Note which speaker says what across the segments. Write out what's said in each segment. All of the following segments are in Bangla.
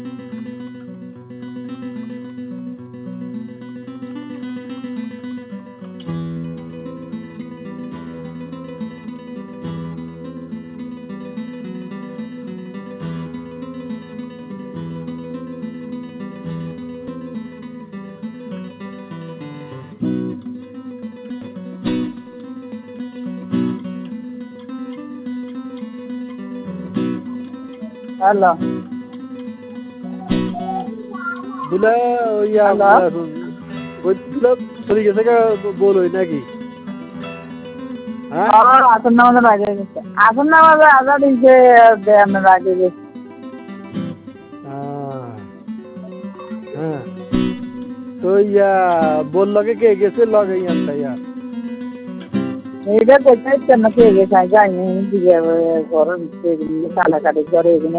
Speaker 1: হ্যালো
Speaker 2: দুলা ইয়া দুলা চলে গেছে বলোই নাকি? হ্যাঁ
Speaker 1: আসন নামাজের আগে গেছে, আসন নামাজে আজাদ দিচ্ছে দেয়ানোর আগে গেছে।
Speaker 2: হ্যাঁ তো ইয়া বললো কে গেছে লগে ইয়ারটা ইয়া
Speaker 1: এইটা কোথায় কেন কে গেছে যাইনি দিকে ঘরের কাটাকাটি করে এগুলো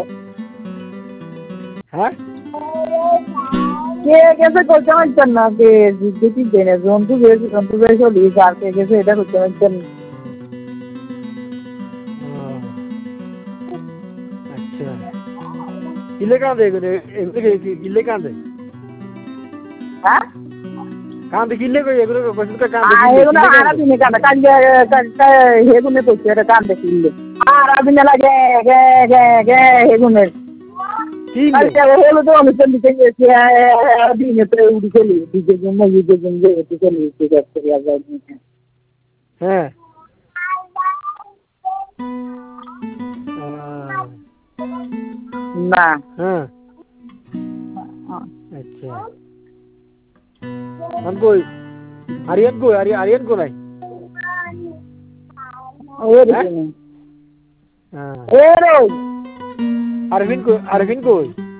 Speaker 2: হ্যাঁ
Speaker 1: কে গেছে করতে পারছেন না, কে দেখি জেনে জন্তু গেছে চলি আর কে গেছে এটা করতে পারছেন।
Speaker 2: আচ্ছা কিলে কাঁদে কিলে কাঁদে
Speaker 1: হ্যাঁ
Speaker 2: কাঁদে কিলে কই এগুলো
Speaker 1: এগুলো আর দিনে কান্দে কান্দে হেগুনে করছে এটা কান্দে কিনলে আর দিনে লাগে গে গে গে হেগুনের হলো তো অনুষ্ঠান দিতে গেছি দিনে তো উড়ি চলি দিকে জন্য ঈদের জন্য যেতে চলি
Speaker 2: হ্যাঁ
Speaker 1: না
Speaker 2: হ্যাঁ আচ্ছা हम कोई आर्यन को नहीं
Speaker 1: अरविंद को